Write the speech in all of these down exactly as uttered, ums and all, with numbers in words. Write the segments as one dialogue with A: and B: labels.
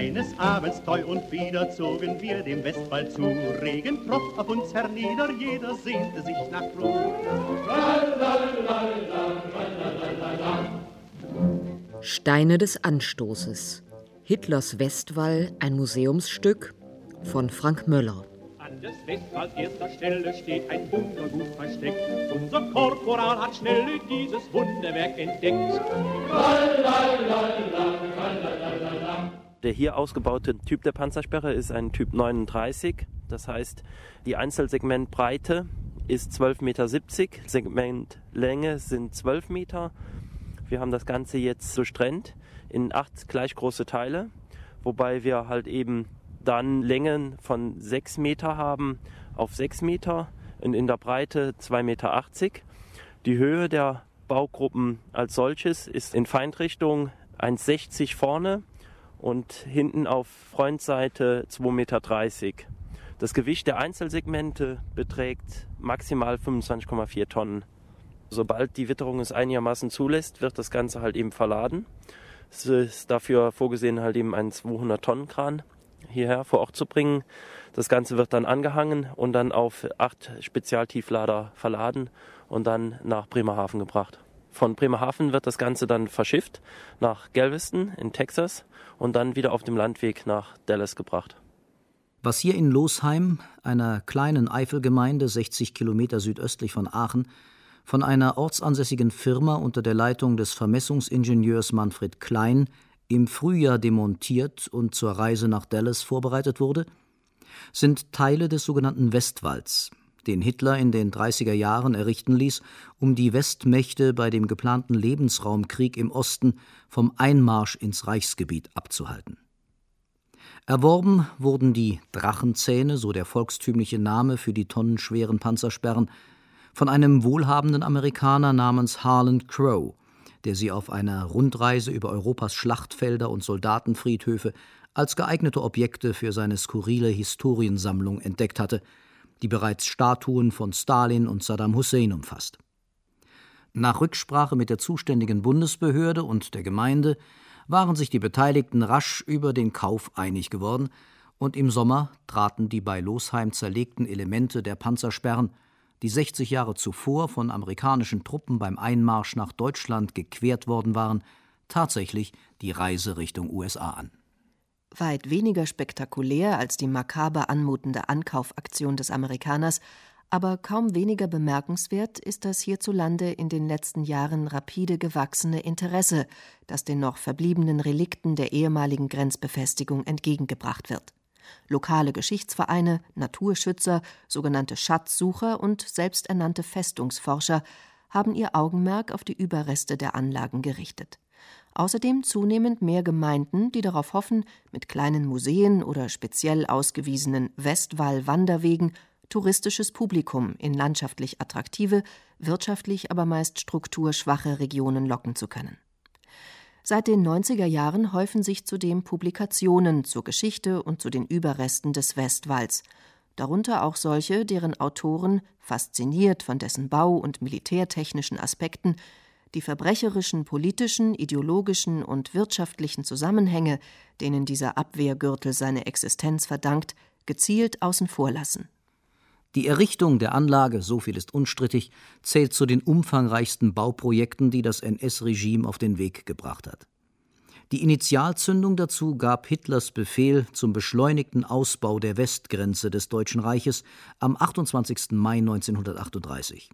A: Eines Abends treu und bieder zogen wir dem Westwall zu. Regen tropft auf uns hernieder, jeder sehnte sich nach Ruhe.
B: Steine des Anstoßes. Hitlers Westwall, ein Museumsstück von Frank Möller.
A: An des Westwalls erster Stelle steht ein Wunder gut versteckt. Unser Korporal hat schnell dieses Wunderwerk entdeckt.
C: Der hier ausgebaute Typ der Panzersperre ist ein Typ neununddreißig. Das heißt, die Einzelsegmentbreite ist zwölf Komma siebzig Meter, Segmentlänge sind zwölf Meter. Wir haben das Ganze jetzt durchtrennt in acht gleich große Teile, wobei wir halt eben dann Längen von sechs Meter haben auf sechs Meter und in der Breite zwei Komma achtzig Meter. Die Höhe der Baugruppen als solches ist in Feindrichtung eins Komma sechzig vorne und hinten auf Frontseite zwei Komma dreißig Meter. Das Gewicht der Einzelsegmente beträgt maximal fünfundzwanzig Komma vier Tonnen. Sobald die Witterung es einigermaßen zulässt, wird das Ganze halt eben verladen. Es ist dafür vorgesehen, halt eben einen zweihundert-Tonnen-Kran hierher vor Ort zu bringen. Das Ganze wird dann angehangen und dann auf acht Spezialtieflader verladen und dann nach Bremerhaven gebracht. Von Bremerhaven wird das Ganze dann verschifft nach Galveston in Texas und dann wieder auf dem Landweg nach Dallas gebracht.
D: Was hier in Losheim, einer kleinen Eifelgemeinde sechzig Kilometer südöstlich von Aachen, von einer ortsansässigen Firma unter der Leitung des Vermessungsingenieurs Manfred Klein im Frühjahr demontiert und zur Reise nach Dallas vorbereitet wurde, sind Teile des sogenannten Westwalls, den Hitler in den dreißiger Jahren errichten ließ, um die Westmächte bei dem geplanten Lebensraumkrieg im Osten vom Einmarsch ins Reichsgebiet abzuhalten. Erworben wurden die Drachenzähne, so der volkstümliche Name für die tonnenschweren Panzersperren, von einem wohlhabenden Amerikaner namens Harlan Crow, der sie auf einer Rundreise über Europas Schlachtfelder und Soldatenfriedhöfe als geeignete Objekte für seine skurrile Historiensammlung entdeckt hatte, die bereits Statuen von Stalin und Saddam Hussein umfasst. Nach Rücksprache mit der zuständigen Bundesbehörde und der Gemeinde waren sich die Beteiligten rasch über den Kauf einig geworden, und im Sommer traten die bei Losheim zerlegten Elemente der Panzersperren, die sechzig Jahre zuvor von amerikanischen Truppen beim Einmarsch nach Deutschland gequert worden waren, tatsächlich die Reise Richtung U S A an.
E: Weit weniger spektakulär als die makaber anmutende Ankaufaktion des Amerikaners, aber kaum weniger bemerkenswert ist das hierzulande in den letzten Jahren rapide gewachsene Interesse, das den noch verbliebenen Relikten der ehemaligen Grenzbefestigung entgegengebracht wird. Lokale Geschichtsvereine, Naturschützer, sogenannte Schatzsucher und selbsternannte Festungsforscher haben ihr Augenmerk auf die Überreste der Anlagen gerichtet. Außerdem zunehmend mehr Gemeinden, die darauf hoffen, mit kleinen Museen oder speziell ausgewiesenen Westwall-Wanderwegen touristisches Publikum in landschaftlich attraktive, wirtschaftlich aber meist strukturschwache Regionen locken zu können. Seit den neunziger Jahren häufen sich zudem Publikationen zur Geschichte und zu den Überresten des Westwalls, darunter auch solche, deren Autoren, fasziniert von dessen bau- und militärtechnischen Aspekten, die verbrecherischen politischen, ideologischen und wirtschaftlichen Zusammenhänge, denen dieser Abwehrgürtel seine Existenz verdankt, gezielt außen vor lassen.
D: Die Errichtung der Anlage, so viel ist unstrittig, zählt zu den umfangreichsten Bauprojekten, die das N S-Regime auf den Weg gebracht hat. Die Initialzündung dazu gab Hitlers Befehl zum beschleunigten Ausbau der Westgrenze des Deutschen Reiches am achtundzwanzigsten Mai neunzehnhundertachtunddreißig.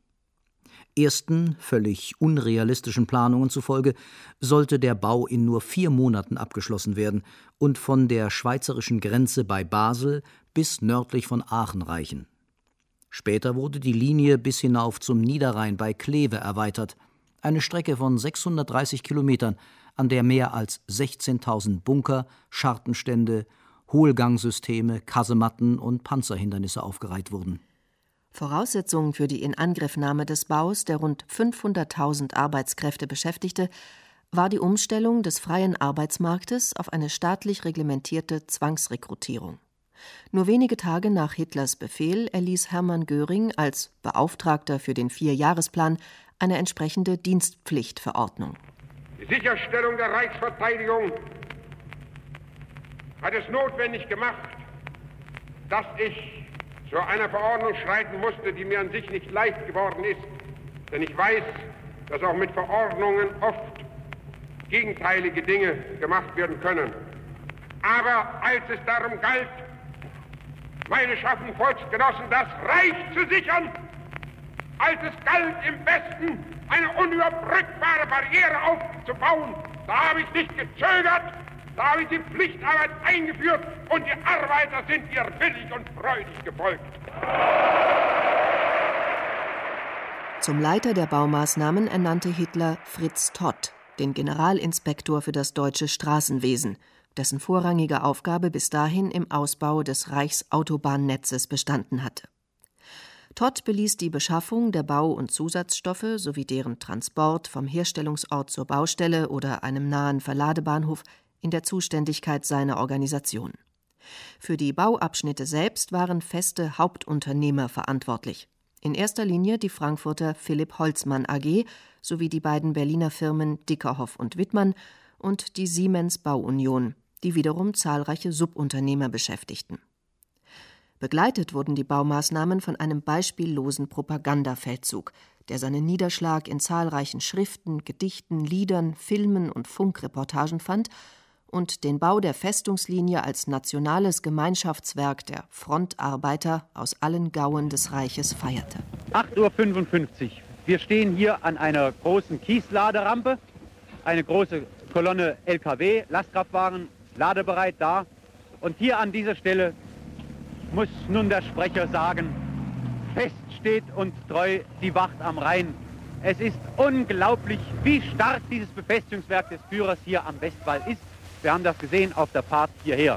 D: Ersten, völlig unrealistischen Planungen zufolge sollte der Bau in nur vier Monaten abgeschlossen werden und von der schweizerischen Grenze bei Basel bis nördlich von Aachen reichen. Später wurde die Linie bis hinauf zum Niederrhein bei Kleve erweitert, eine Strecke von sechshundertdreißig Kilometern, an der mehr als sechzehntausend Bunker, Schartenstände, Hohlgangsysteme, Kasematten und Panzerhindernisse aufgereiht wurden.
E: Voraussetzung für die Inangriffnahme des Baus, der rund fünfhunderttausend Arbeitskräfte beschäftigte, war die Umstellung des freien Arbeitsmarktes auf eine staatlich reglementierte Zwangsrekrutierung. Nur wenige Tage nach Hitlers Befehl erließ Hermann Göring als Beauftragter für den Vierjahresplan eine entsprechende Dienstpflichtverordnung.
F: Die Sicherstellung der Reichsverteidigung hat es notwendig gemacht, dass ich zu einer Verordnung schreiten musste, die mir an sich nicht leicht geworden ist. Denn ich weiß, dass auch mit Verordnungen oft gegenteilige Dinge gemacht werden können. Aber als es darum galt, meine schaffen Volksgenossen, das Reich zu sichern, als es galt, im Westen eine unüberbrückbare Barriere aufzubauen, da habe ich nicht gezögert, da habe ich die Pflichtarbeit eingeführt und die Arbeiter sind ihr willig und freudig gefolgt.
E: Zum Leiter der Baumaßnahmen ernannte Hitler Fritz Todt, den Generalinspektor für das deutsche Straßenwesen, dessen vorrangige Aufgabe bis dahin im Ausbau des Reichsautobahnnetzes bestanden hatte. Todt beließ die Beschaffung der Bau- und Zusatzstoffe sowie deren Transport vom Herstellungsort zur Baustelle oder einem nahen Verladebahnhof in der Zuständigkeit seiner Organisation. Für die Bauabschnitte selbst waren feste Hauptunternehmer verantwortlich. In erster Linie die Frankfurter Philipp Holzmann A G sowie die beiden Berliner Firmen Dickerhoff und Wittmann und die Siemens Bauunion, die wiederum zahlreiche Subunternehmer beschäftigten. Begleitet wurden die Baumaßnahmen von einem beispiellosen Propagandafeldzug, der seinen Niederschlag in zahlreichen Schriften, Gedichten, Liedern, Filmen und Funkreportagen fand und den Bau der Festungslinie als nationales Gemeinschaftswerk der Frontarbeiter aus allen Gauen des Reiches feierte.
G: acht Uhr fünfundfünfzig. Wir stehen hier an einer großen Kiesladerampe. Eine große Kolonne L K W, Lastkraftwagen, ladebereit da. Und hier an dieser Stelle muss nun der Sprecher sagen, fest steht und treu die Wacht am Rhein. Es ist unglaublich, wie stark dieses Befestigungswerk des Führers hier am Westwall ist. Wir haben das gesehen auf der Fahrt hierher.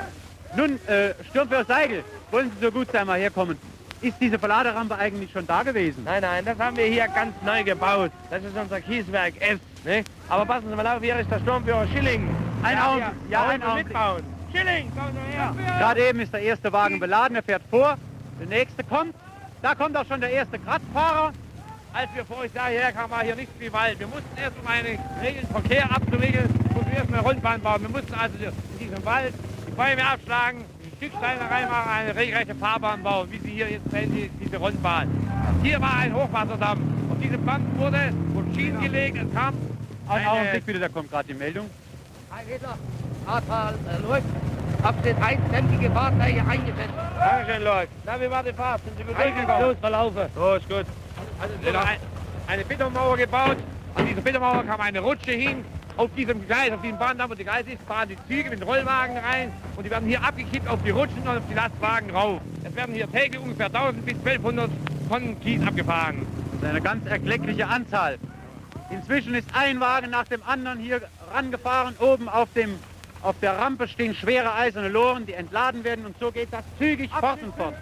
G: Nun, äh, Sturmführer Seigel, wollen Sie so gut sein, mal herkommen. Ist diese Verladerampe eigentlich schon da gewesen?
H: Nein, nein, das haben wir hier ganz neu gebaut. Das ist unser Kieswerk S. Ne? Aber passen Sie mal auf, hier ist der Sturmführer Schilling.
G: Ein
H: ja,
G: Augenblick, ja,
H: ja,
G: ein Augenblick.
H: Mitbauen. Schilling, kommen Sie her.
G: Gerade eben ist der erste Wagen beladen, er fährt vor. Der nächste kommt. Da kommt auch schon der erste Kratzfahrer.
H: Als wir vor euch daher kamen, war hier nichts wie Wald. Wir mussten erst, um einen Regeln Verkehr abzuregeln, mussten wir erst eine Rundbahn bauen. Wir mussten also in diesem Wald die Bäume abschlagen, Stücksteine reinmachen, eine regelrechte Fahrbahn bauen, wie Sie hier jetzt sehen, diese Rundbahn. Hier war ein Hochwasserdamm. Auf diesem Band wurde und Schienen gelegt. Es kam
G: Einen Augenblick bitte, da kommt gerade die Meldung.
I: Ein Hitler, Ahrtal, läuft. Habt eins sämtliche Fahrzeuge eingesetzt.
H: Dankeschön, Leute. Na, wie war die Fahrt? Sind Sie gut
I: durchgekommen? Los, verlaufen.
H: Los, gut. Also, es wurde ein, eine Bittermauer gebaut. An dieser Bittermauer kam eine Rutsche hin. Auf diesem Gleis, auf diesem Bahndamm, wo die Gleis ist, fahren die Züge mit den Rollwagen rein. Und die werden hier abgekippt auf die Rutschen und auf die Lastwagen rauf. Es werden hier täglich ungefähr tausend bis zwölfhundert Tonnen Kies abgefahren.
G: Das ist eine ganz erkleckliche Anzahl. Inzwischen ist ein Wagen nach dem anderen hier rangefahren. Oben auf, dem, auf der Rampe stehen schwere eiserne Loren, die entladen werden. Und so geht das zügig fort und fort.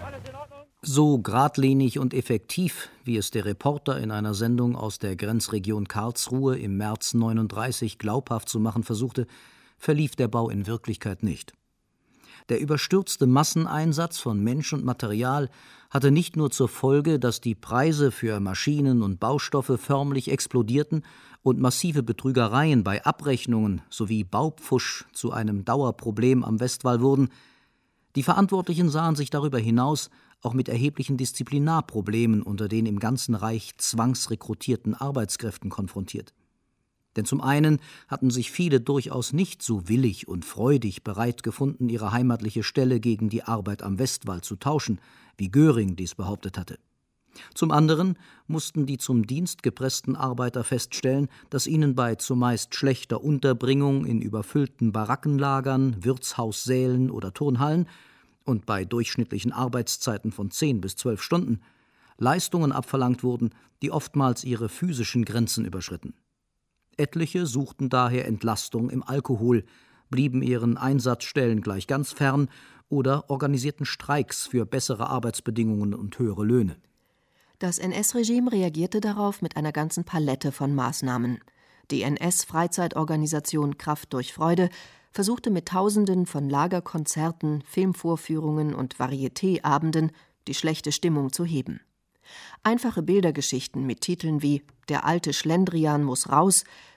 D: So geradlinig und effektiv, wie es der Reporter in einer Sendung aus der Grenzregion Karlsruhe im März neununddreißig glaubhaft zu machen versuchte, verlief der Bau in Wirklichkeit nicht. Der überstürzte Masseneinsatz von Mensch und Material hatte nicht nur zur Folge, dass die Preise für Maschinen und Baustoffe förmlich explodierten und massive Betrügereien bei Abrechnungen sowie Baupfusch zu einem Dauerproblem am Westwall wurden. Die Verantwortlichen sahen sich darüber hinaus auch mit erheblichen Disziplinarproblemen unter den im ganzen Reich zwangsrekrutierten Arbeitskräften konfrontiert. Denn zum einen hatten sich viele durchaus nicht so willig und freudig bereit gefunden, ihre heimatliche Stelle gegen die Arbeit am Westwall zu tauschen, wie Göring dies behauptet hatte. Zum anderen mussten die zum Dienst gepressten Arbeiter feststellen, dass ihnen bei zumeist schlechter Unterbringung in überfüllten Barackenlagern, Wirtshaussälen oder Turnhallen und bei durchschnittlichen Arbeitszeiten von zehn bis zwölf Stunden Leistungen abverlangt wurden, die oftmals ihre physischen Grenzen überschritten. Etliche suchten daher Entlastung im Alkohol, blieben ihren Einsatzstellen gleich ganz fern oder organisierten Streiks für bessere Arbeitsbedingungen und höhere Löhne.
E: Das N S-Regime reagierte darauf mit einer ganzen Palette von Maßnahmen. Die N S-Freizeitorganisation Kraft durch Freude versuchte mit Tausenden von Lagerkonzerten, Filmvorführungen und Varietéabenden die schlechte Stimmung zu heben. Einfache Bildergeschichten mit Titeln wie »Der alte Schlendrian muss raus«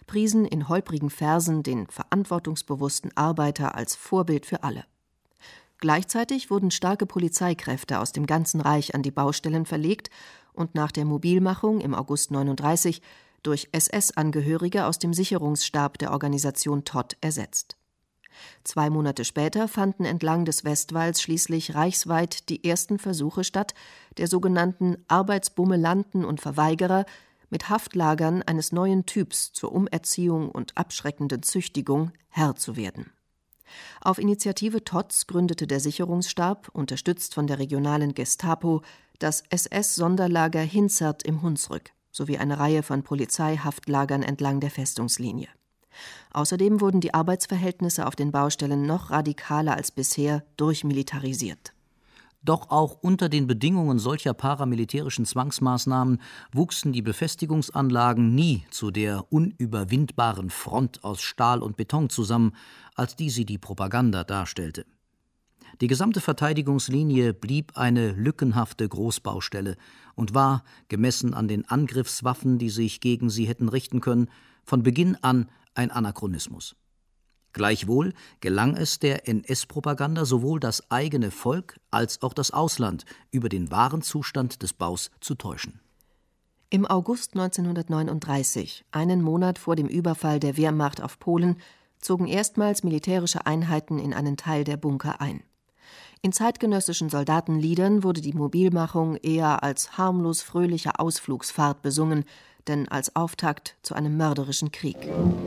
E: priesen in holprigen Versen den verantwortungsbewussten Arbeiter als Vorbild für alle. Gleichzeitig wurden starke Polizeikräfte aus dem ganzen Reich an die Baustellen verlegt und nach der Mobilmachung im August neununddreißig durch S S-Angehörige aus dem Sicherungsstab der Organisation Todt ersetzt. Zwei Monate später fanden entlang des Westwalls schließlich reichsweit die ersten Versuche statt, der sogenannten Arbeitsbummelanten und Verweigerer mit Haftlagern eines neuen Typs zur Umerziehung und abschreckenden Züchtigung Herr zu werden. Auf Initiative Todts gründete der Sicherungsstab, unterstützt von der regionalen Gestapo, das S S-Sonderlager Hinzert im Hunsrück sowie eine Reihe von Polizeihaftlagern entlang der Festungslinie. Außerdem wurden die Arbeitsverhältnisse auf den Baustellen noch radikaler als bisher durchmilitarisiert.
D: Doch auch unter den Bedingungen solcher paramilitärischen Zwangsmaßnahmen wuchsen die Befestigungsanlagen nie zu der unüberwindbaren Front aus Stahl und Beton zusammen, als die sie die Propaganda darstellte. Die gesamte Verteidigungslinie blieb eine lückenhafte Großbaustelle und war, gemessen an den Angriffswaffen, die sich gegen sie hätten richten können, von Beginn an ein Anachronismus. Gleichwohl gelang es der N S-Propaganda, sowohl das eigene Volk als auch das Ausland über den wahren Zustand des Baus zu täuschen.
E: Im August neunzehnhundertneununddreißig, einen Monat vor dem Überfall der Wehrmacht auf Polen, zogen erstmals militärische Einheiten in einen Teil der Bunker ein. In zeitgenössischen Soldatenliedern wurde die Mobilmachung eher als harmlos fröhliche Ausflugsfahrt besungen, denn als Auftakt zu einem mörderischen Krieg.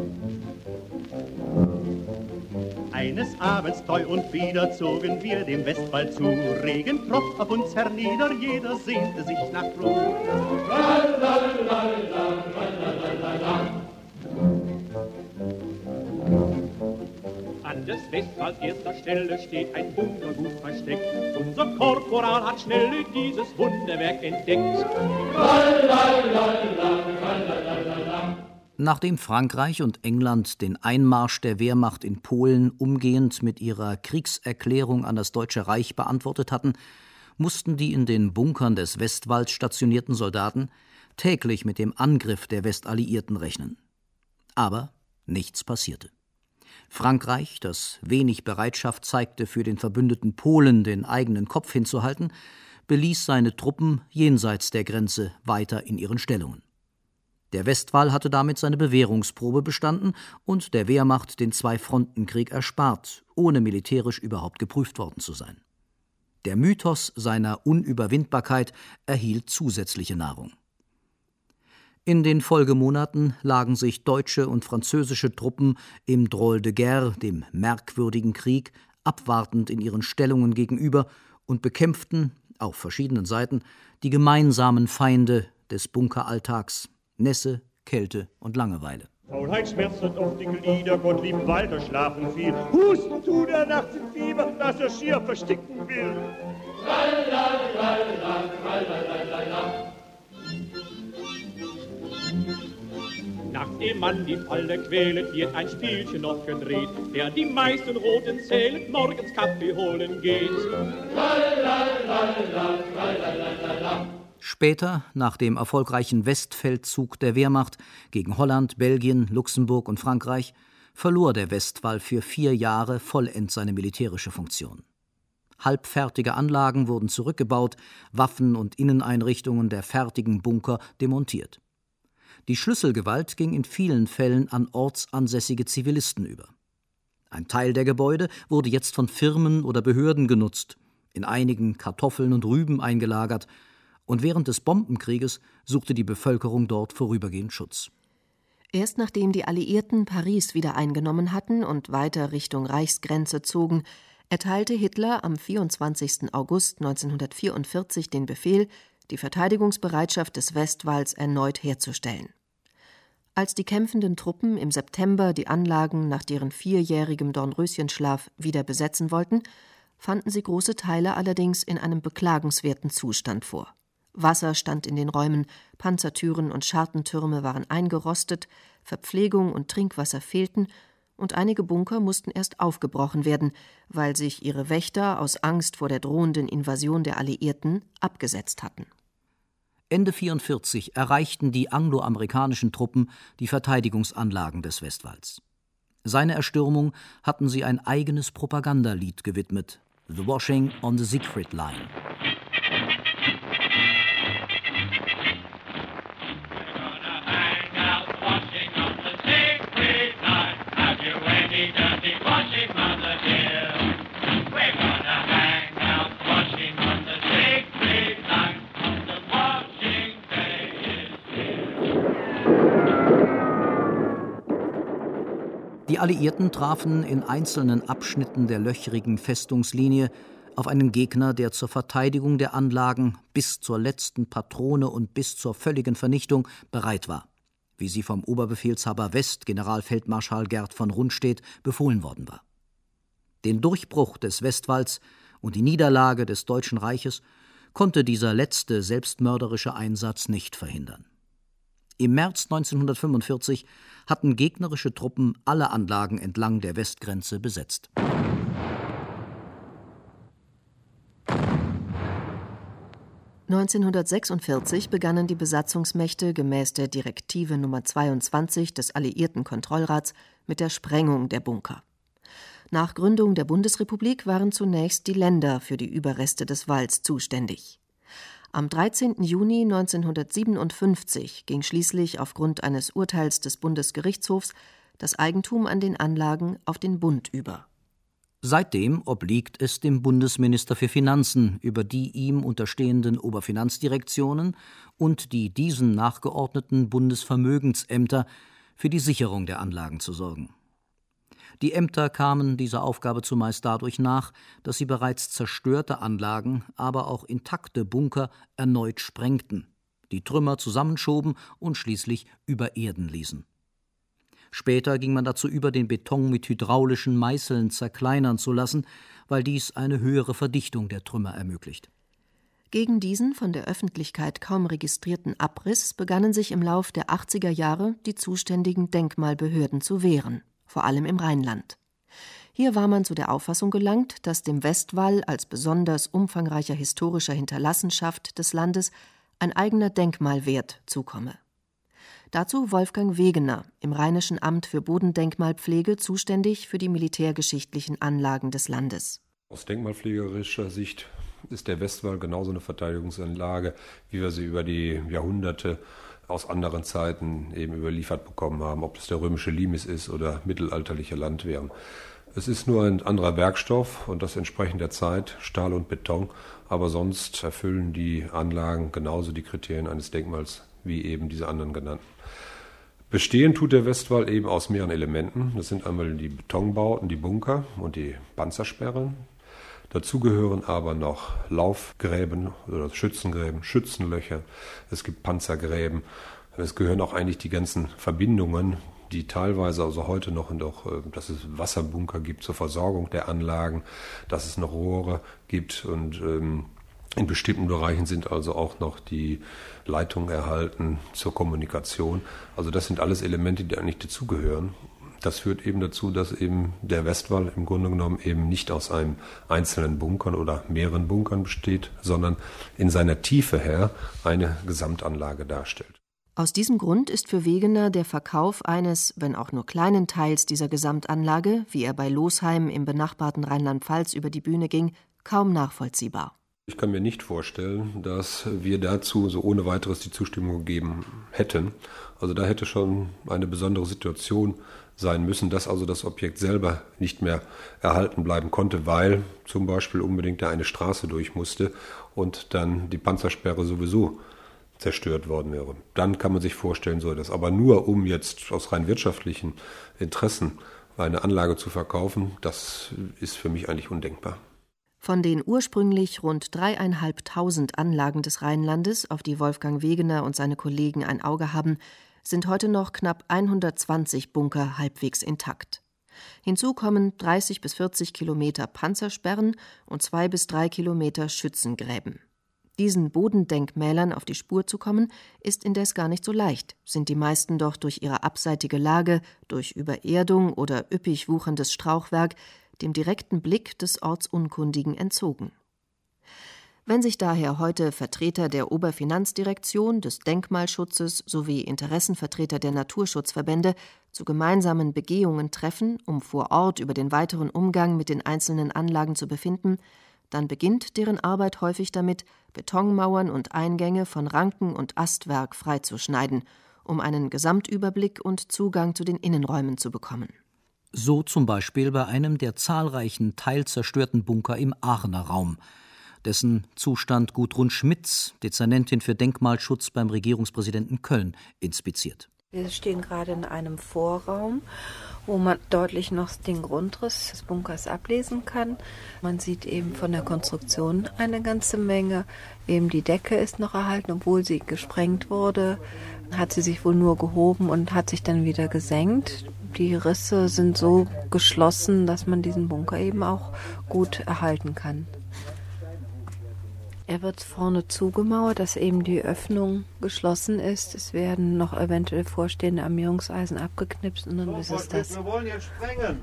A: Eines Abends treu und wieder zogen wir dem Westwall zu. Regen tropft auf uns hernieder, jeder sehnte sich nach Ruhe. An des Westwalls erster Stelle steht ein Bunker gut versteckt. Unser Korporal hat schnell dieses Wunderwerk entdeckt.
D: Nachdem Frankreich und England den Einmarsch der Wehrmacht in Polen umgehend mit ihrer Kriegserklärung an das Deutsche Reich beantwortet hatten, mussten die in den Bunkern des Westwalls stationierten Soldaten täglich mit dem Angriff der Westalliierten rechnen. Aber nichts passierte. Frankreich, das wenig Bereitschaft zeigte, für den verbündeten Polen den eigenen Kopf hinzuhalten, beließ seine Truppen jenseits der Grenze weiter in ihren Stellungen. Der Westwall hatte damit seine Bewährungsprobe bestanden und der Wehrmacht den Zwei-Fronten-Krieg erspart, ohne militärisch überhaupt geprüft worden zu sein. Der Mythos seiner Unüberwindbarkeit erhielt zusätzliche Nahrung. In den Folgemonaten lagen sich deutsche und französische Truppen im Drôle de Guerre, dem merkwürdigen Krieg, abwartend in ihren Stellungen gegenüber und bekämpften, auf verschiedenen Seiten, die gemeinsamen Feinde des Bunkeralltags: Nässe, Kälte und Langeweile.
A: Faulheit schmerzet oft die Glieder, Gott lieb Walter schlafen viel. Husten tut er nachts im Fieber, dass er schier versticken will. Nachdem man die Falle quälet, wird ein Spielchen noch gedreht. Wer die meisten Roten zählt, morgens Kaffee holen geht.
D: Später, nach dem erfolgreichen Westfeldzug der Wehrmacht gegen Holland, Belgien, Luxemburg und Frankreich, verlor der Westwall für vier Jahre vollends seine militärische Funktion. Halbfertige Anlagen wurden zurückgebaut, Waffen und Inneneinrichtungen der fertigen Bunker demontiert. Die Schlüsselgewalt ging in vielen Fällen an ortsansässige Zivilisten über. Ein Teil der Gebäude wurde jetzt von Firmen oder Behörden genutzt, in einigen Kartoffeln und Rüben eingelagert, und während des Bombenkrieges suchte die Bevölkerung dort vorübergehend Schutz.
E: Erst nachdem die Alliierten Paris wieder eingenommen hatten und weiter Richtung Reichsgrenze zogen, erteilte Hitler am vierundzwanzigsten August neunzehnhundertvierundvierzig den Befehl, die Verteidigungsbereitschaft des Westwalls erneut herzustellen. Als die kämpfenden Truppen im September die Anlagen nach deren vierjährigem Dornröschenschlaf wieder besetzen wollten, fanden sie große Teile allerdings in einem beklagenswerten Zustand vor. Wasser stand in den Räumen, Panzertüren und Schartentürme waren eingerostet, Verpflegung und Trinkwasser fehlten und einige Bunker mussten erst aufgebrochen werden, weil sich ihre Wächter aus Angst vor der drohenden Invasion der Alliierten abgesetzt hatten.
D: Ende vierundvierzig erreichten die angloamerikanischen Truppen die Verteidigungsanlagen des Westwalls. Seine Erstürmung hatten sie ein eigenes Propagandalied gewidmet: The Washing on the Siegfried Line. Die Alliierten trafen in einzelnen Abschnitten der löchrigen Festungslinie auf einen Gegner, der zur Verteidigung der Anlagen bis zur letzten Patrone und bis zur völligen Vernichtung bereit war, wie sie vom Oberbefehlshaber West, Generalfeldmarschall Gerd von Rundstedt, befohlen worden war. Den Durchbruch des Westwalls und die Niederlage des Deutschen Reiches konnte dieser letzte selbstmörderische Einsatz nicht verhindern. Im März neunzehnhundertfünfundvierzig hatten gegnerische Truppen alle Anlagen entlang der Westgrenze besetzt.
E: neunzehnhundertsechsundvierzig begannen die Besatzungsmächte gemäß der Direktive Nummer zweiundzwanzig des Alliierten Kontrollrats mit der Sprengung der Bunker. Nach Gründung der Bundesrepublik waren zunächst die Länder für die Überreste des Walls zuständig. Am dreizehnten Juni neunzehnhundertsiebenundfünfzig ging schließlich aufgrund eines Urteils des Bundesgerichtshofs das Eigentum an den Anlagen auf den Bund über.
D: Seitdem obliegt es dem Bundesminister für Finanzen, über die ihm unterstehenden Oberfinanzdirektionen und die diesen nachgeordneten Bundesvermögensämter für die Sicherung der Anlagen zu sorgen. Die Ämter kamen dieser Aufgabe zumeist dadurch nach, dass sie bereits zerstörte Anlagen, aber auch intakte Bunker erneut sprengten, die Trümmer zusammenschoben und schließlich übererden ließen. Später ging man dazu über, den Beton mit hydraulischen Meißeln zerkleinern zu lassen, weil dies eine höhere Verdichtung der Trümmer ermöglicht.
E: Gegen diesen von der Öffentlichkeit kaum registrierten Abriss begannen sich im Lauf der achtziger Jahre die zuständigen Denkmalbehörden zu wehren, vor allem im Rheinland. Hier war man zu der Auffassung gelangt, dass dem Westwall als besonders umfangreicher historischer Hinterlassenschaft des Landes ein eigener Denkmalwert zukomme. Dazu Wolfgang Wegener, im Rheinischen Amt für Bodendenkmalpflege zuständig für die militärgeschichtlichen Anlagen des Landes.
J: Aus denkmalpflegerischer Sicht ist der Westwall genauso eine Verteidigungsanlage, wie wir sie über die Jahrhunderte aus anderen Zeiten eben überliefert bekommen haben, ob das der römische Limes ist oder mittelalterliche Landwehren. Es ist nur ein anderer Werkstoff und das entsprechend der Zeit, Stahl und Beton, aber sonst erfüllen die Anlagen genauso die Kriterien eines Denkmals wie eben diese anderen genannten. Bestehen tut der Westwall eben aus mehreren Elementen. Das sind einmal die Betonbauten, die Bunker und die Panzersperren. Dazu gehören aber noch Laufgräben oder Schützengräben, Schützenlöcher. Es gibt Panzergräben. Es gehören auch eigentlich die ganzen Verbindungen, die teilweise also heute noch, noch, dass es Wasserbunker gibt zur Versorgung der Anlagen, dass es noch Rohre gibt und ähm, in bestimmten Bereichen sind also auch noch die Leitungen erhalten zur Kommunikation. Also das sind alles Elemente, die eigentlich dazugehören. Das führt eben dazu, dass eben der Westwall im Grunde genommen eben nicht aus einem einzelnen Bunkern oder mehreren Bunkern besteht, sondern in seiner Tiefe her eine Gesamtanlage darstellt.
E: Aus diesem Grund ist für Wegener der Verkauf eines, wenn auch nur kleinen Teils dieser Gesamtanlage, wie er bei Losheim im benachbarten Rheinland-Pfalz über die Bühne ging, kaum nachvollziehbar.
J: Ich kann mir nicht vorstellen, dass wir dazu so ohne weiteres die Zustimmung gegeben hätten. Also da hätte schon eine besondere Situation sein müssen, dass also das Objekt selber nicht mehr erhalten bleiben konnte, weil zum Beispiel unbedingt da eine Straße durch musste und dann die Panzersperre sowieso zerstört worden wäre. Dann kann man sich vorstellen, so das. Aber nur um jetzt aus rein wirtschaftlichen Interessen eine Anlage zu verkaufen, das ist für mich eigentlich undenkbar.
E: Von den ursprünglich rund dreieinhalbtausend Anlagen des Rheinlandes, auf die Wolfgang Wegener und seine Kollegen ein Auge haben, sind heute noch knapp hundertzwanzig Bunker halbwegs intakt. Hinzu kommen dreißig bis vierzig Kilometer Panzersperren und zwei bis drei Kilometer Schützengräben. Diesen Bodendenkmälern auf die Spur zu kommen, ist indes gar nicht so leicht, sind die meisten doch durch ihre abseitige Lage, durch Übererdung oder üppig wucherndes Strauchwerk dem direkten Blick des Ortsunkundigen entzogen. Wenn sich daher heute Vertreter der Oberfinanzdirektion, des Denkmalschutzes sowie Interessenvertreter der Naturschutzverbände zu gemeinsamen Begehungen treffen, um vor Ort über den weiteren Umgang mit den einzelnen Anlagen zu befinden, dann beginnt deren Arbeit häufig damit, Betonmauern und Eingänge von Ranken und Astwerk freizuschneiden, um einen Gesamtüberblick und Zugang zu den Innenräumen zu bekommen.
D: So zum Beispiel bei einem der zahlreichen teilzerstörten Bunker im Aachener Raum, dessen Zustand Gudrun Schmitz, Dezernentin für Denkmalschutz beim Regierungspräsidenten Köln, inspiziert.
K: Wir stehen gerade in einem Vorraum, wo man deutlich noch den Grundriss des Bunkers ablesen kann. Man sieht eben von der Konstruktion eine ganze Menge. Eben die Decke ist noch erhalten, obwohl sie gesprengt wurde, hat sie sich wohl nur gehoben und hat sich dann wieder gesenkt. Die Risse sind so geschlossen, dass man diesen Bunker eben auch gut erhalten kann. Er wird vorne zugemauert, dass eben die Öffnung geschlossen ist. Es werden noch eventuell vorstehende Armierungseisen abgeknipst und dann ist es das.
L: Wir wollen jetzt sprengen.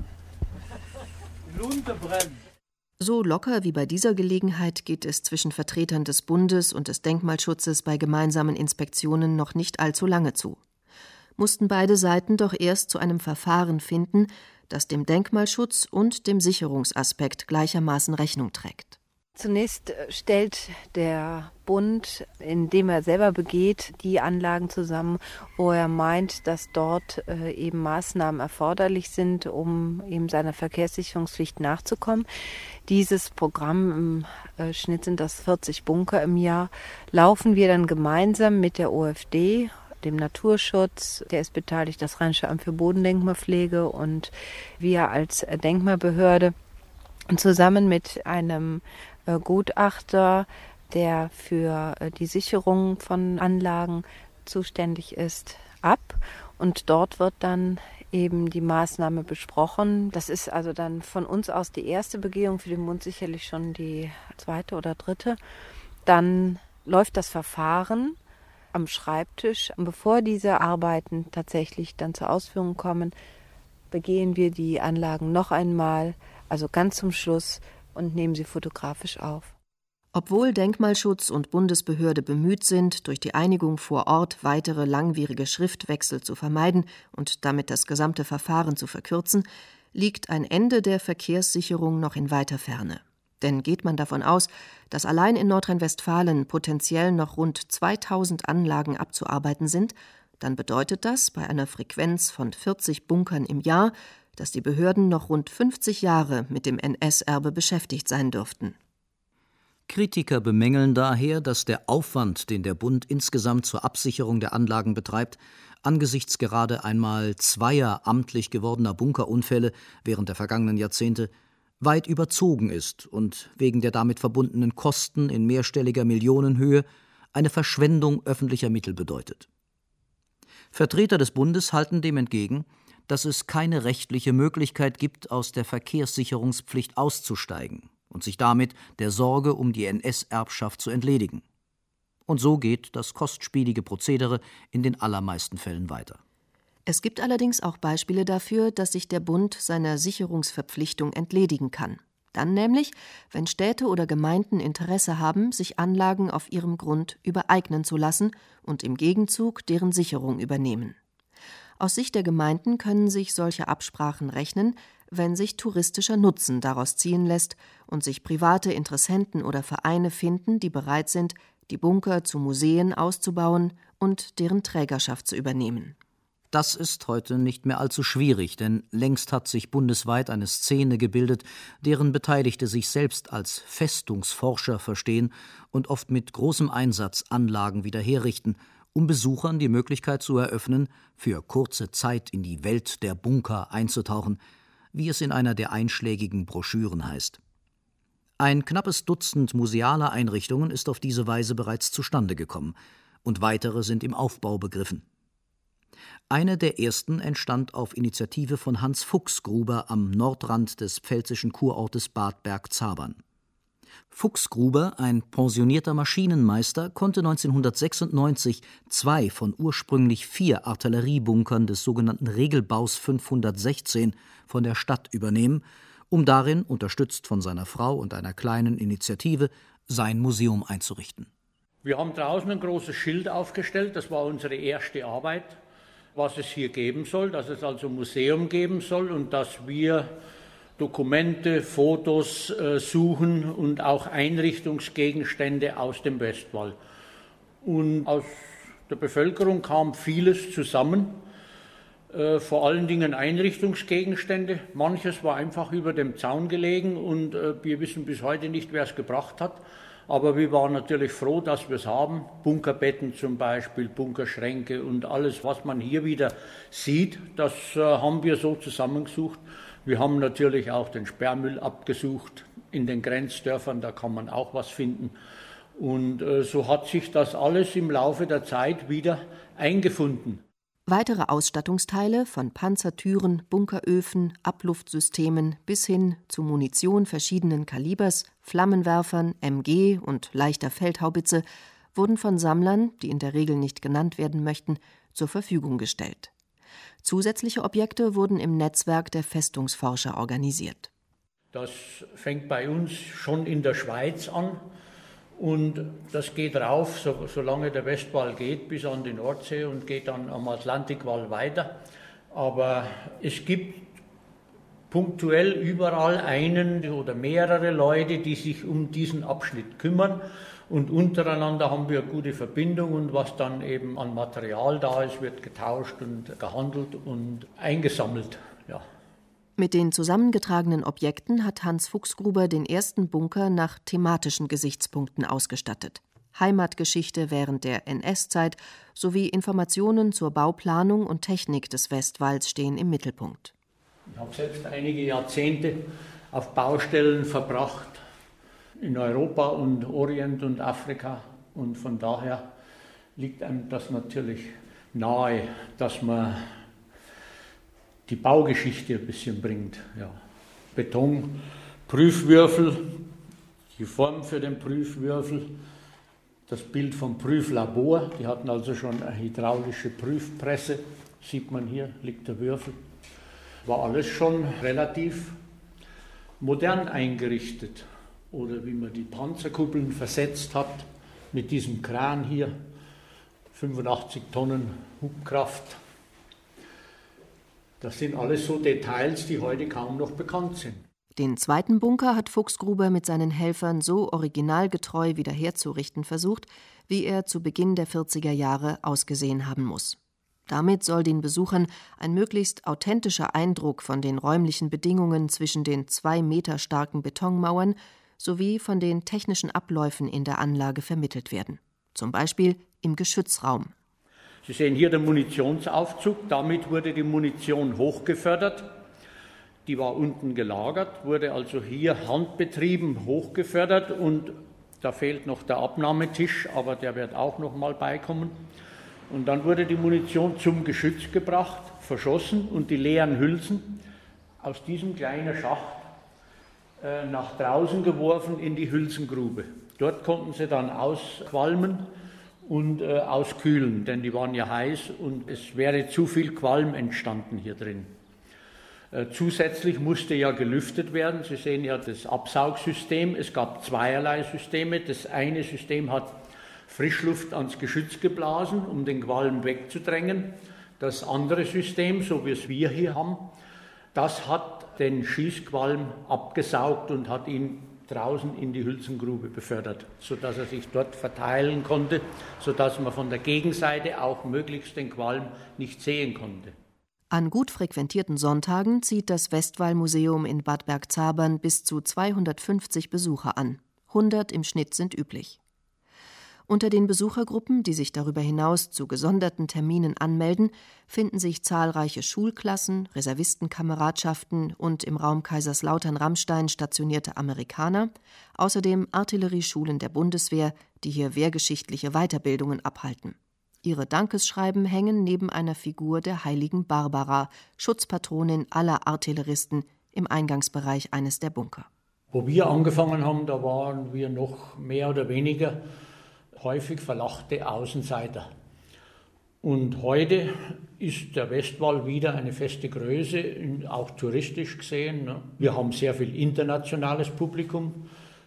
L: Die Lunte brennt.
E: So locker wie bei dieser Gelegenheit geht es zwischen Vertretern des Bundes und des Denkmalschutzes bei gemeinsamen Inspektionen noch nicht allzu lange zu. Mussten beide Seiten doch erst zu einem Verfahren finden, das dem Denkmalschutz und dem Sicherungsaspekt gleichermaßen Rechnung trägt.
K: Zunächst stellt der Bund, indem er selber begeht, die Anlagen zusammen, wo er meint, dass dort äh, eben Maßnahmen erforderlich sind, um eben seiner Verkehrssicherungspflicht nachzukommen. Dieses Programm, im äh, Schnitt sind das vierzig Bunker im Jahr, laufen wir dann gemeinsam mit der O F D, dem Naturschutz, der ist beteiligt, das Rheinische Amt für Bodendenkmalpflege und wir als Denkmalbehörde zusammen mit einem Gutachter, der für die Sicherung von Anlagen zuständig ist, ab. Und dort wird dann eben die Maßnahme besprochen. Das ist also dann von uns aus die erste Begehung, für den Bund sicherlich schon die zweite oder dritte. Dann läuft das Verfahren am Schreibtisch. Und bevor diese Arbeiten tatsächlich dann zur Ausführung kommen, begehen wir die Anlagen noch einmal, also ganz zum Schluss, und nehmen sie fotografisch auf.
E: Obwohl Denkmalschutz und Bundesbehörde bemüht sind, durch die Einigung vor Ort weitere langwierige Schriftwechsel zu vermeiden und damit das gesamte Verfahren zu verkürzen, liegt ein Ende der Verkehrssicherung noch in weiter Ferne. Denn geht man davon aus, dass allein in Nordrhein-Westfalen potenziell noch rund zweitausend Anlagen abzuarbeiten sind, dann bedeutet das bei einer Frequenz von vierzig Bunkern im Jahr, dass die Behörden noch rund fünfzig Jahre mit dem N S-Erbe beschäftigt sein dürften.
D: Kritiker bemängeln daher, dass der Aufwand, den der Bund insgesamt zur Absicherung der Anlagen betreibt, angesichts gerade einmal zweier amtlich gewordener Bunkerunfälle während der vergangenen Jahrzehnte weit überzogen ist und wegen der damit verbundenen Kosten in mehrstelliger Millionenhöhe eine Verschwendung öffentlicher Mittel bedeutet. Vertreter des Bundes halten dem entgegen, dass es keine rechtliche Möglichkeit gibt, aus der Verkehrssicherungspflicht auszusteigen und sich damit der Sorge um die N S-Erbschaft zu entledigen. Und so geht das kostspielige Prozedere in den allermeisten Fällen weiter.
E: Es gibt allerdings auch Beispiele dafür, dass sich der Bund seiner Sicherungsverpflichtung entledigen kann. Dann nämlich, wenn Städte oder Gemeinden Interesse haben, sich Anlagen auf ihrem Grund übereignen zu lassen und im Gegenzug deren Sicherung übernehmen. Aus Sicht der Gemeinden können sich solche Absprachen rechnen, wenn sich touristischer Nutzen daraus ziehen lässt und sich private Interessenten oder Vereine finden, die bereit sind, die Bunker zu Museen auszubauen und deren Trägerschaft zu übernehmen.
D: Das ist heute nicht mehr allzu schwierig, denn längst hat sich bundesweit eine Szene gebildet, deren Beteiligte sich selbst als Festungsforscher verstehen und oft mit großem Einsatz Anlagen wieder herrichten, um Besuchern die Möglichkeit zu eröffnen, für kurze Zeit in die Welt der Bunker einzutauchen, wie es in einer der einschlägigen Broschüren heißt. Ein knappes Dutzend musealer Einrichtungen ist auf diese Weise bereits zustande gekommen und weitere sind im Aufbau begriffen. Eine der ersten entstand auf Initiative von Hans Fuchsgruber am Nordrand des pfälzischen Kurortes Bad Bergzabern. Fuchsgruber, ein pensionierter Maschinenmeister, konnte neunzehnhundertsechsundneunzig zwei von ursprünglich vier Artilleriebunkern des sogenannten Regelbaus fünfhundertsechzehn von der Stadt übernehmen, um darin, unterstützt von seiner Frau und einer kleinen Initiative, sein Museum einzurichten.
M: Wir haben draußen ein großes Schild aufgestellt, das war unsere erste Arbeit, was es hier geben soll, dass es also ein Museum geben soll und dass wir Dokumente, Fotos äh, suchen und auch Einrichtungsgegenstände aus dem Westwall. Und aus der Bevölkerung kam vieles zusammen, äh, vor allen Dingen Einrichtungsgegenstände. Manches war einfach über dem Zaun gelegen und äh, wir wissen bis heute nicht, wer es gebracht hat. Aber wir waren natürlich froh, dass wir es haben. Bunkerbetten zum Beispiel, Bunkerschränke und alles, was man hier wieder sieht, das äh, haben wir so zusammengesucht. Wir haben natürlich auch den Sperrmüll abgesucht in den Grenzdörfern, da kann man auch was finden. Und äh, so hat sich das alles im Laufe der Zeit wieder eingefunden.
E: Weitere Ausstattungsteile von Panzertüren, Bunkeröfen, Abluftsystemen bis hin zu Munition verschiedenen Kalibers, Flammenwerfern, M G und leichter Feldhaubitze wurden von Sammlern, die in der Regel nicht genannt werden möchten, zur Verfügung gestellt. Zusätzliche Objekte wurden im Netzwerk der Festungsforscher organisiert.
M: Das fängt bei uns schon in der Schweiz an. Und das geht rauf, so, solange der Westwall geht, bis an die Nordsee und geht dann am Atlantikwall weiter. Aber es gibt punktuell überall einen oder mehrere Leute, die sich um diesen Abschnitt kümmern. Und untereinander haben wir eine gute Verbindung und was dann eben an Material da ist, wird getauscht und gehandelt und eingesammelt. Ja.
E: Mit den zusammengetragenen Objekten hat Hans Fuchsgruber den ersten Bunker nach thematischen Gesichtspunkten ausgestattet. Heimatgeschichte während der N S-Zeit sowie Informationen zur Bauplanung und Technik des Westwalls stehen im Mittelpunkt.
M: Ich habe selbst einige Jahrzehnte auf Baustellen verbracht, in Europa und Orient und Afrika. Und von daher liegt einem das natürlich nahe, dass man die Baugeschichte ein bisschen bringt. Ja. Beton, Prüfwürfel, die Form für den Prüfwürfel, das Bild vom Prüflabor. Die hatten also schon eine hydraulische Prüfpresse. Sieht man hier, liegt der Würfel. War alles schon relativ modern eingerichtet. Oder wie man die Panzerkuppeln versetzt hat mit diesem Kran hier, fünfundachtzig Tonnen Hubkraft. Das sind alles so Details, die heute kaum noch bekannt sind.
E: Den zweiten Bunker hat Fuchsgruber mit seinen Helfern so originalgetreu wiederherzurichten versucht, wie er zu Beginn der vierziger Jahre ausgesehen haben muss. Damit soll den Besuchern ein möglichst authentischer Eindruck von den räumlichen Bedingungen zwischen den zwei Meter starken Betonmauern sowie von den technischen Abläufen in der Anlage vermittelt werden. Zum Beispiel im Geschützraum.
M: Sie sehen hier den Munitionsaufzug. Damit wurde die Munition hochgefördert. Die war unten gelagert, wurde also hier handbetrieben hochgefördert. Und da fehlt noch der Abnahmetisch, aber der wird auch noch mal beikommen. Und dann wurde die Munition zum Geschütz gebracht, verschossen und die leeren Hülsen aus diesem kleinen Schacht äh, nach draußen geworfen in die Hülsengrube. Dort konnten sie dann ausqualmen und äh, auskühlen, denn die waren ja heiß und es wäre zu viel Qualm entstanden hier drin. Äh, zusätzlich musste ja gelüftet werden. Sie sehen ja das Absaugsystem. Es gab zweierlei Systeme. Das eine System hat Frischluft ans Geschütz geblasen, um den Qualm wegzudrängen. Das andere System, so wie es wir hier haben, das hat den Schießqualm abgesaugt und hat ihn draußen in die Hülsengrube befördert, sodass er sich dort verteilen konnte, sodass man von der Gegenseite auch möglichst den Qualm nicht sehen konnte.
E: An gut frequentierten Sonntagen zieht das Westwall-Museum in Bad Bergzabern bis zu zweihundertfünfzig Besucher an. hundert im Schnitt sind üblich. Unter den Besuchergruppen, die sich darüber hinaus zu gesonderten Terminen anmelden, finden sich zahlreiche Schulklassen, Reservistenkameradschaften und im Raum Kaiserslautern-Rammstein stationierte Amerikaner, außerdem Artillerieschulen der Bundeswehr, die hier wehrgeschichtliche Weiterbildungen abhalten. Ihre Dankesschreiben hängen neben einer Figur der heiligen Barbara, Schutzpatronin aller Artilleristen, im Eingangsbereich eines der Bunker.
M: Wo wir angefangen haben, da waren wir noch mehr oder weniger häufig verlachte Außenseiter. Und heute ist der Westwall wieder eine feste Größe, auch touristisch gesehen. Wir haben sehr viel internationales Publikum.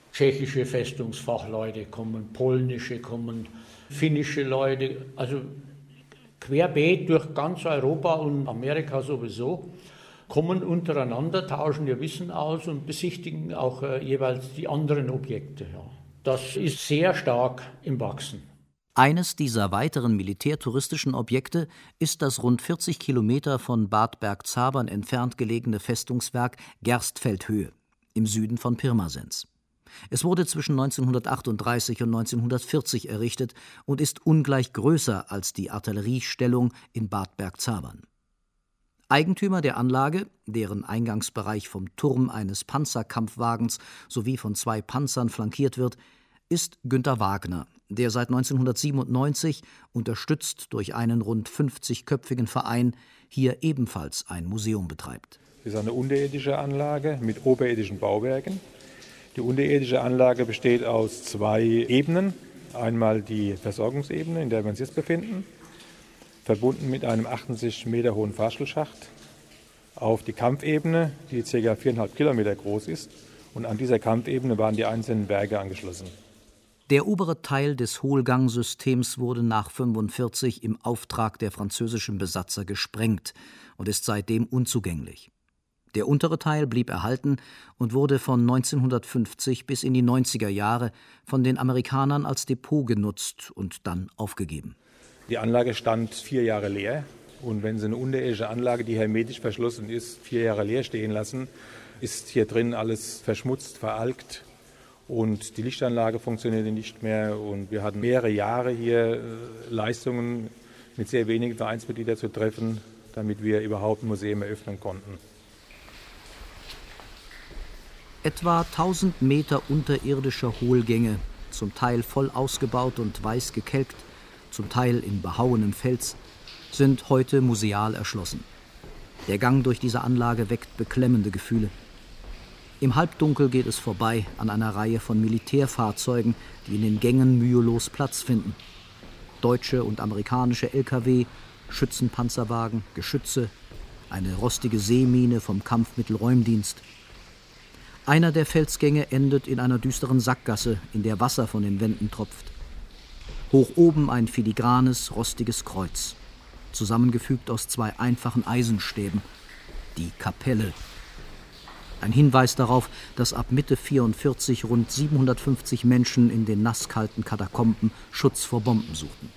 M: tschechische Festungsfachleute kommen, polnische kommen, finnische Leute, also querbeet durch ganz Europa und Amerika sowieso, kommen untereinander, tauschen ihr Wissen aus und besichtigen auch äh, jeweils die anderen Objekte. Ja. Das ist sehr stark im Wachsen.
D: Eines dieser weiteren militärtouristischen Objekte ist das rund vierzig Kilometer von Bad Bergzabern entfernt gelegene Festungswerk Gerstfeldhöhe im Süden von Pirmasens. Es wurde zwischen neunzehnhundertachtunddreißig und neunzehnhundertvierzig errichtet und ist ungleich größer als die Artilleriestellung in Bad Bergzabern. Eigentümer der Anlage, deren Eingangsbereich vom Turm eines Panzerkampfwagens sowie von zwei Panzern flankiert wird, ist Günter Wagner, der seit neunzehnhundertsiebenundneunzig, unterstützt durch einen rund fünfzigköpfigen Verein, hier ebenfalls ein Museum betreibt.
N: Es ist eine unterirdische Anlage mit oberirdischen Bauwerken. Die unterirdische Anlage besteht aus zwei Ebenen. Einmal die Versorgungsebene, in der wir uns jetzt befinden, verbunden mit einem achtundsechzig Meter hohen Fahrstuhlschacht, auf die Kampfebene, die ca. viereinhalb Kilometer groß ist. Und an dieser Kampfebene waren die einzelnen Berge angeschlossen.
D: Der obere Teil des Hohlgangsystems wurde nach fünfundvierzig im Auftrag der französischen Besatzer gesprengt und ist seitdem unzugänglich. Der untere Teil blieb erhalten und wurde von neunzehnhundertfünfzig bis in die neunziger Jahre von den Amerikanern als Depot genutzt und dann aufgegeben.
N: Die Anlage stand vier Jahre leer. Und wenn Sie eine unterirdische Anlage, die hermetisch verschlossen ist, vier Jahre leer stehen lassen, ist hier drin alles verschmutzt, veralkt. Und die Lichtanlage funktionierte nicht mehr. Und wir hatten mehrere Jahre hier Leistungen mit sehr wenigen Vereinsmitgliedern zu treffen, damit wir überhaupt ein Museum eröffnen konnten.
D: Etwa tausend Meter unterirdischer Hohlgänge, zum Teil voll ausgebaut und weiß gekelkt, zum Teil in behauenem Fels, sind heute museal erschlossen. Der Gang durch diese Anlage weckt beklemmende Gefühle. Im Halbdunkel geht es vorbei an einer Reihe von Militärfahrzeugen, die in den Gängen mühelos Platz finden. Deutsche und amerikanische L K W, Schützenpanzerwagen, Geschütze, eine rostige Seemine vom Kampfmittelräumdienst. Einer der Felsgänge endet in einer düsteren Sackgasse, in der Wasser von den Wänden tropft. Hoch oben ein filigranes, rostiges Kreuz, zusammengefügt aus zwei einfachen Eisenstäben. Die Kapelle. Ein Hinweis darauf, dass ab Mitte vierundvierzig rund siebenhundertfünfzig Menschen in den nasskalten Katakomben Schutz vor Bomben suchten.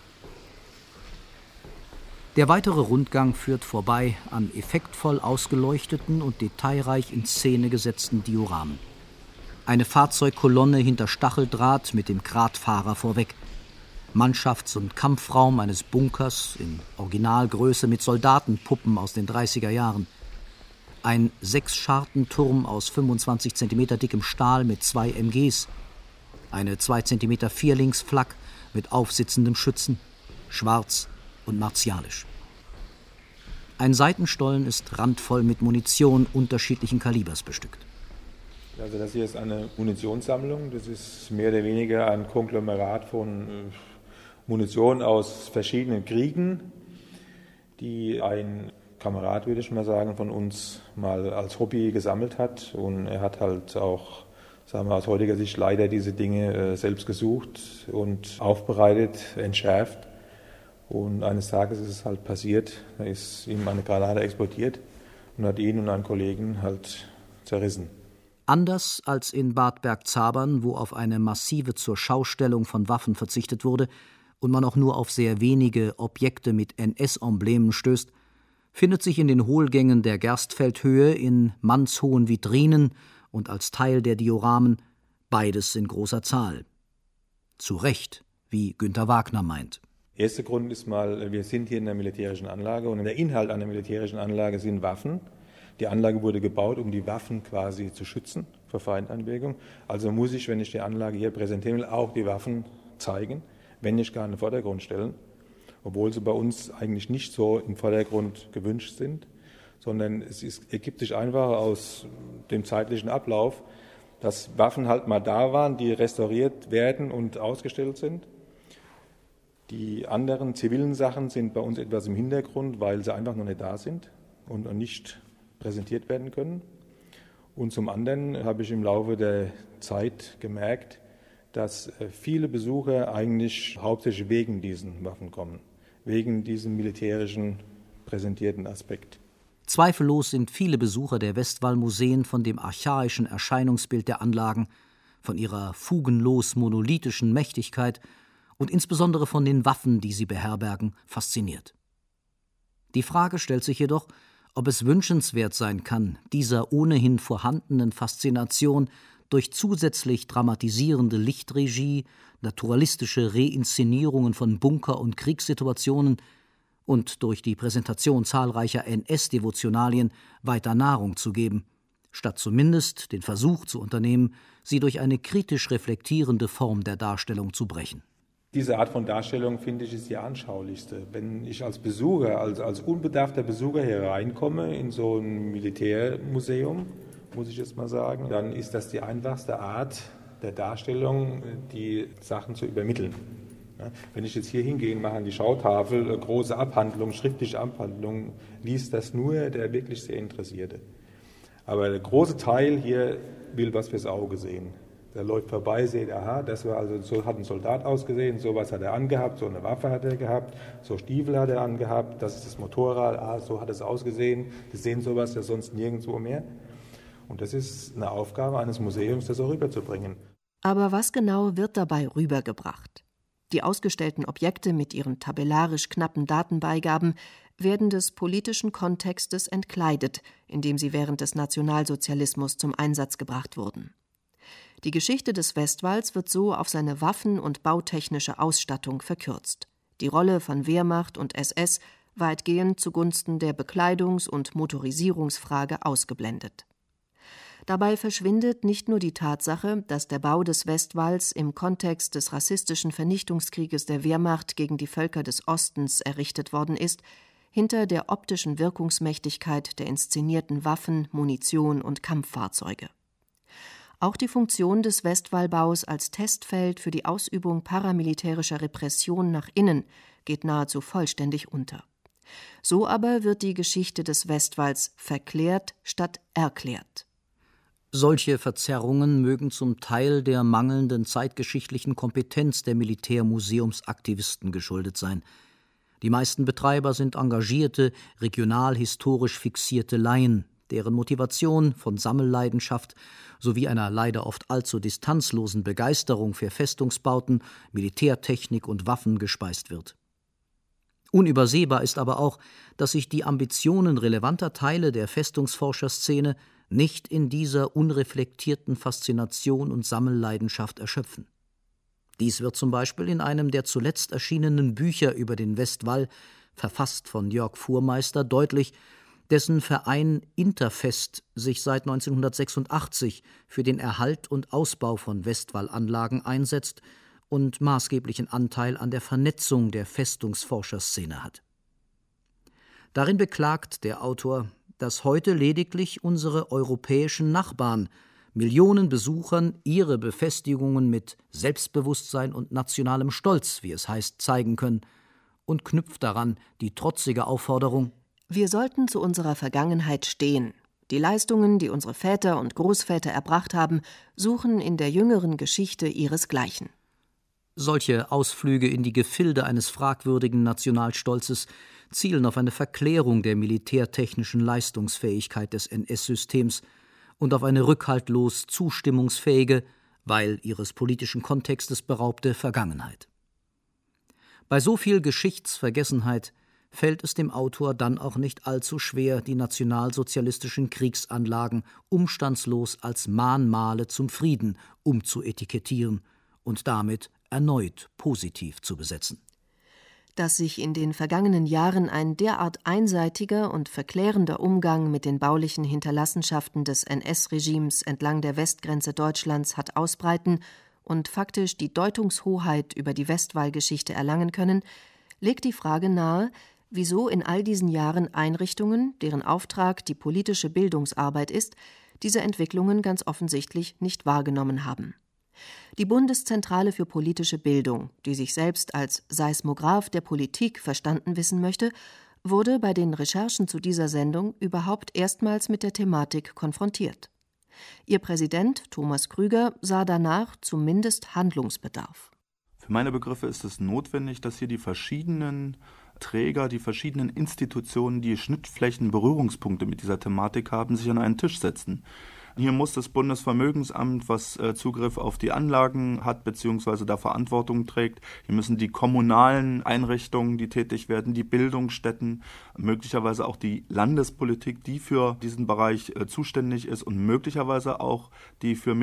D: Der weitere Rundgang führt vorbei an effektvoll ausgeleuchteten und detailreich in Szene gesetzten Dioramen. Eine Fahrzeugkolonne hinter Stacheldraht mit dem Gradfahrer vorweg. Mannschafts- und Kampfraum eines Bunkers in Originalgröße mit Soldatenpuppen aus den dreißiger Jahren. Ein Sechsschartenturm aus fünfundzwanzig Zentimeter dickem Stahl mit zwei M Gs. Eine zwei Zentimeter Vierlingsflak mit aufsitzendem Schützen. Schwarz und martialisch. Ein Seitenstollen ist randvoll mit Munition unterschiedlichen Kalibers bestückt.
N: Also das hier ist eine Munitionssammlung. Das ist mehr oder weniger ein Konglomerat von Munition aus verschiedenen Kriegen, die ein Kamerad, würde ich mal sagen, von uns mal als Hobby gesammelt hat. Und er hat halt auch, sagen wir aus heutiger Sicht, leider diese Dinge selbst gesucht und aufbereitet, entschärft. Und eines Tages ist es halt passiert, da ist ihm eine Granate explodiert und hat ihn und einen Kollegen halt zerrissen.
D: Anders als in Bad Bergzabern, wo auf eine massive Zurschaustellung von Waffen verzichtet wurde und man auch nur auf sehr wenige Objekte mit N S-Emblemen stößt, findet sich in den Hohlgängen der Gerstfeldhöhe in mannshohen Vitrinen und als Teil der Dioramen beides in großer Zahl. Zu Recht, wie Günter Wagner meint.
N: Der erste Grund ist mal, wir sind hier in einer militärischen Anlage und der Inhalt einer militärischen Anlage sind Waffen. Die Anlage wurde gebaut, um die Waffen quasi zu schützen vor Feindeinwirkung. Also muss ich, wenn ich die Anlage hier präsentieren will, auch die Waffen zeigen, wenn nicht gar in den Vordergrund stellen. Obwohl sie bei uns eigentlich nicht so im Vordergrund gewünscht sind, sondern es ist, ergibt sich einfach aus dem zeitlichen Ablauf, dass Waffen halt mal da waren, die restauriert werden und ausgestellt sind. Die anderen zivilen Sachen sind bei uns etwas im Hintergrund, weil sie einfach noch nicht da sind und nicht präsentiert werden können. Und zum anderen habe ich im Laufe der Zeit gemerkt, dass viele Besucher eigentlich hauptsächlich wegen diesen Waffen kommen, wegen diesem militärischen präsentierten Aspekt.
D: Zweifellos sind viele Besucher der Westwall-Museen von dem archaischen Erscheinungsbild der Anlagen, von ihrer fugenlos monolithischen Mächtigkeit und insbesondere von den Waffen, die sie beherbergen, fasziniert. Die Frage stellt sich jedoch, ob es wünschenswert sein kann, dieser ohnehin vorhandenen Faszination durch zusätzlich dramatisierende Lichtregie, naturalistische Reinszenierungen von Bunker- und Kriegssituationen und durch die Präsentation zahlreicher N S-Devotionalien weiter Nahrung zu geben, statt zumindest den Versuch zu unternehmen, sie durch eine kritisch reflektierende Form der Darstellung zu brechen.
N: Diese Art von Darstellung, finde ich, ist die anschaulichste. Wenn ich als Besucher, als, als unbedarfter Besucher hier reinkomme in so ein Militärmuseum, muss ich jetzt mal sagen, dann ist das die einfachste Art der Darstellung, die Sachen zu übermitteln. Ja, wenn ich jetzt hier hingehe, mache an die Schautafel, große Abhandlung, schriftliche Abhandlung, liest das nur der wirklich sehr Interessierte. Aber der große Teil hier will was fürs Auge sehen. Der läuft vorbei, sieht, aha, das war also, so hat ein Soldat ausgesehen, sowas hat er angehabt, so eine Waffe hat er gehabt, so Stiefel hat er angehabt, das ist das Motorrad, ah, so hat es ausgesehen. Die sehen sowas ja sonst nirgendwo mehr. Und das ist eine Aufgabe eines Museums, das auch rüberzubringen.
E: Aber was genau wird dabei rübergebracht? Die ausgestellten Objekte mit ihren tabellarisch knappen Datenbeigaben werden des politischen Kontextes entkleidet, in dem sie während des Nationalsozialismus zum Einsatz gebracht wurden. Die Geschichte des Westwalls wird so auf seine Waffen- und bautechnische Ausstattung verkürzt. Die Rolle von Wehrmacht und S S weitgehend zugunsten der Bekleidungs- und Motorisierungsfrage ausgeblendet. Dabei verschwindet nicht nur die Tatsache, dass der Bau des Westwalls im Kontext des rassistischen Vernichtungskrieges der Wehrmacht gegen die Völker des Ostens errichtet worden ist, hinter der optischen Wirkungsmächtigkeit der inszenierten Waffen, Munition und Kampffahrzeuge. Auch die Funktion des Westwallbaus als Testfeld für die Ausübung paramilitärischer Repression nach innen geht nahezu vollständig unter. So aber wird die Geschichte des Westwalls verklärt statt erklärt.
D: Solche Verzerrungen mögen zum Teil der mangelnden zeitgeschichtlichen Kompetenz der Militärmuseumsaktivisten geschuldet sein. Die meisten Betreiber sind engagierte, regionalhistorisch fixierte Laien, deren Motivation von Sammelleidenschaft sowie einer leider oft allzu distanzlosen Begeisterung für Festungsbauten, Militärtechnik und Waffen gespeist wird. Unübersehbar ist aber auch, dass sich die Ambitionen relevanter Teile der Festungsforscherszene nicht in dieser unreflektierten Faszination und Sammelleidenschaft erschöpfen. Dies wird zum Beispiel in einem der zuletzt erschienenen Bücher über den Westwall, verfasst von Jörg Fuhrmeister, deutlich, dessen Verein Interfest sich seit neunzehnhundertsechsundachtzig für den Erhalt und Ausbau von Westwallanlagen einsetzt und maßgeblichen Anteil an der Vernetzung der Festungsforscherszene hat. Darin beklagt der Autor, dass heute lediglich unsere europäischen Nachbarn Millionen Besuchern ihre Befestigungen mit Selbstbewusstsein und nationalem Stolz, wie es heißt, zeigen können, und knüpft daran die trotzige Aufforderung:
E: Wir sollten zu unserer Vergangenheit stehen. Die Leistungen, die unsere Väter und Großväter erbracht haben, suchen in der jüngeren Geschichte ihresgleichen.
D: Solche Ausflüge in die Gefilde eines fragwürdigen Nationalstolzes zielen auf eine Verklärung der militärtechnischen Leistungsfähigkeit des N S-Systems und auf eine rückhaltlos zustimmungsfähige, weil ihres politischen Kontextes beraubte Vergangenheit. Bei so viel Geschichtsvergessenheit fällt es dem Autor dann auch nicht allzu schwer, die nationalsozialistischen Kriegsanlagen umstandslos als Mahnmale zum Frieden umzuetikettieren und damit erneut positiv zu besetzen.
E: Dass sich in den vergangenen Jahren ein derart einseitiger und verklärender Umgang mit den baulichen Hinterlassenschaften des N S-Regimes entlang der Westgrenze Deutschlands hat ausbreiten und faktisch die Deutungshoheit über die Westwallgeschichte erlangen können, legt die Frage nahe, wieso in all diesen Jahren Einrichtungen, deren Auftrag die politische Bildungsarbeit ist, diese Entwicklungen ganz offensichtlich nicht wahrgenommen haben. Die Bundeszentrale für politische Bildung, die sich selbst als Seismograph der Politik verstanden wissen möchte, wurde bei den Recherchen zu dieser Sendung überhaupt erstmals mit der Thematik konfrontiert. Ihr Präsident Thomas Krüger sah danach zumindest Handlungsbedarf.
O: Für meine Begriffe ist es notwendig, dass hier die verschiedenen Träger, die verschiedenen Institutionen, die Schnittflächen, Berührungspunkte mit dieser Thematik haben, sich an einen Tisch setzen. Hier muss das Bundesvermögensamt, was äh, Zugriff auf die Anlagen hat bzw. da Verantwortung trägt. Hier müssen die kommunalen Einrichtungen, die tätig werden, die Bildungsstätten, möglicherweise auch die Landespolitik, die für diesen Bereich äh, zuständig ist und möglicherweise auch die für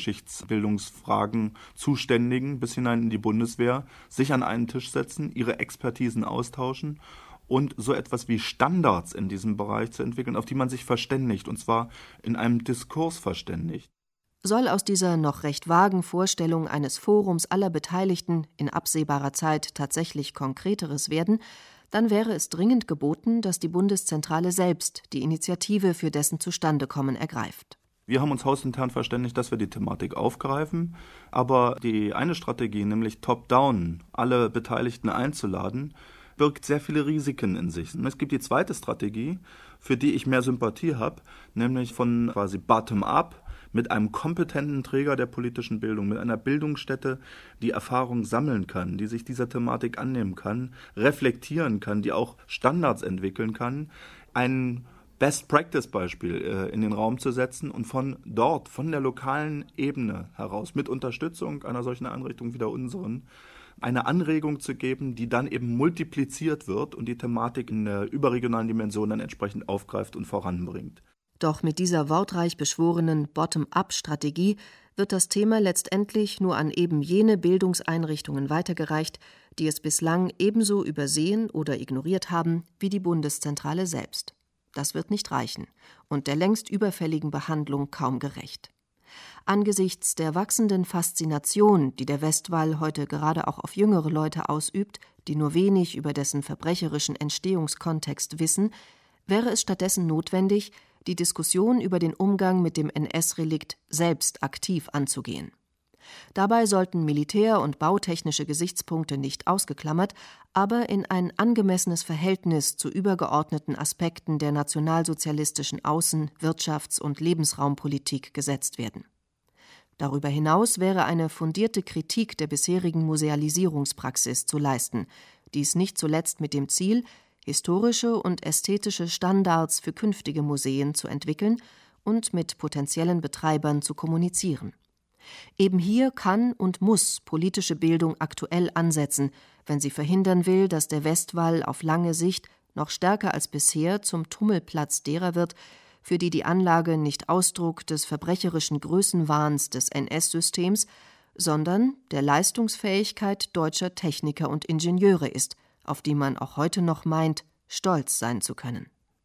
O: Militärgeschichtsbildungsfragen Zuständigen bis hinein in die Bundeswehr, sich an einen Tisch setzen, ihre Expertisen austauschen und so etwas wie Standards in diesem Bereich zu entwickeln, auf die man sich verständigt, und zwar in einem Diskurs verständigt.
E: Soll aus dieser noch recht vagen Vorstellung eines Forums aller Beteiligten in absehbarer Zeit tatsächlich Konkreteres werden, dann wäre es dringend geboten, dass die Bundeszentrale selbst die Initiative für dessen Zustandekommen ergreift.
O: Wir haben uns hausintern verständigt, dass wir die Thematik aufgreifen, aber die eine Strategie, nämlich top-down, alle Beteiligten einzuladen, birgt sehr viele Risiken in sich. Und es gibt die zweite Strategie, für die ich mehr Sympathie habe, nämlich von quasi bottom-up mit einem kompetenten Träger der politischen Bildung, mit einer Bildungsstätte, die Erfahrung sammeln kann, die sich dieser Thematik annehmen kann, reflektieren kann, die auch Standards entwickeln kann, ein Best-Practice-Beispiel äh, in den Raum zu setzen und von dort, von der lokalen Ebene heraus, mit Unterstützung einer solchen Einrichtung wie der unseren, eine Anregung zu geben, die dann eben multipliziert wird und die Thematik in der überregionalen Dimension dann entsprechend aufgreift und voranbringt.
E: Doch mit dieser wortreich beschworenen Bottom-up-Strategie wird das Thema letztendlich nur an eben jene Bildungseinrichtungen weitergereicht, die es bislang ebenso übersehen oder ignoriert haben wie die Bundeszentrale selbst. Das wird nicht reichen und der längst überfälligen Behandlung kaum gerecht. Angesichts der wachsenden Faszination, die der Westwall heute gerade auch auf jüngere Leute ausübt, die nur wenig über dessen verbrecherischen Entstehungskontext wissen, wäre es stattdessen notwendig, die Diskussion über den Umgang mit dem N S-Relikt selbst aktiv anzugehen. Dabei sollten militär- und bautechnische Gesichtspunkte nicht ausgeklammert, aber in ein angemessenes Verhältnis zu übergeordneten Aspekten der nationalsozialistischen Außen-, Wirtschafts- und Lebensraumpolitik gesetzt werden. Darüber hinaus wäre eine fundierte Kritik der bisherigen Musealisierungspraxis zu leisten, dies nicht zuletzt mit dem Ziel, historische und ästhetische Standards für künftige Museen zu entwickeln und mit potenziellen Betreibern zu kommunizieren. Eben hier kann und muss politische Bildung aktuell ansetzen, wenn sie verhindern will, dass der Westwall auf lange Sicht noch stärker als bisher zum Tummelplatz derer wird, für die die Anlage nicht Ausdruck des verbrecherischen Größenwahns des N S-Systems, sondern der Leistungsfähigkeit deutscher Techniker und Ingenieure ist, auf die man auch heute noch meint, stolz sein zu können.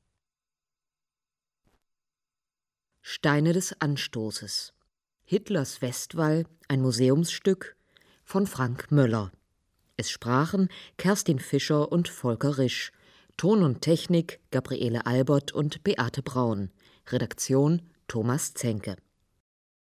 B: Steine des Anstoßes. Hitlers Westwall, ein Museumsstück von Frank Möller. Es sprachen Kerstin Fischer und Volker Risch. Ton und Technik Gabriele Albert und Beate Braun. Redaktion Thomas Zenke.